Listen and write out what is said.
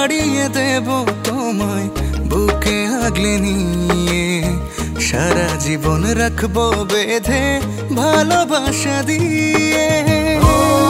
বাড়িয়ে দেব তোমায় বুকে আগলে নিয়ে, সারা জীবন রাখবো বেঁধে ভালোবাসা দিয়ে।